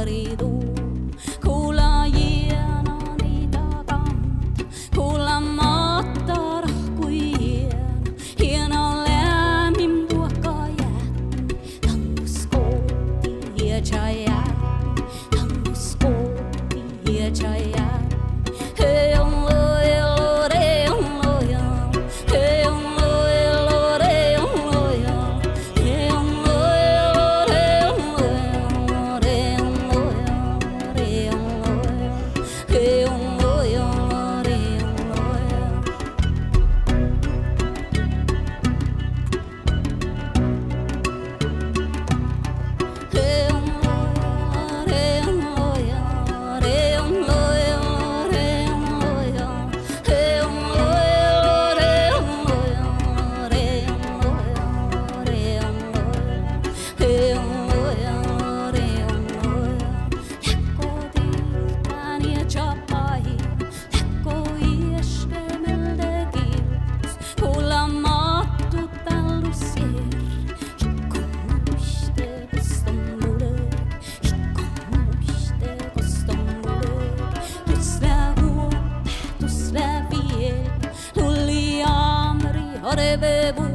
marido. Kuulla hieno niitä kant, kuulla maattar kuin hieno lämmin puokka jään. Tangus kooti ja jään, tangus kooti ja jään. Hei on loja, re on loja, hei on loja, re on loja, hei on loja, re on loja, re on loja, re on loja, hei on loja, re on loja. Hei on loja, re on loja, re on loja, re on loja, hei on loja, re on loja, re on loja, re on loja, hei on loja, re on loja. Läkkotiltaan ja chapai, läkko ieskemelde kius, kuulla maattu tallusier. Ikkonuiste kostomulek, ikkonuiste kostomulek. Tuslä huopä, tuslä viel, lulli amri, harve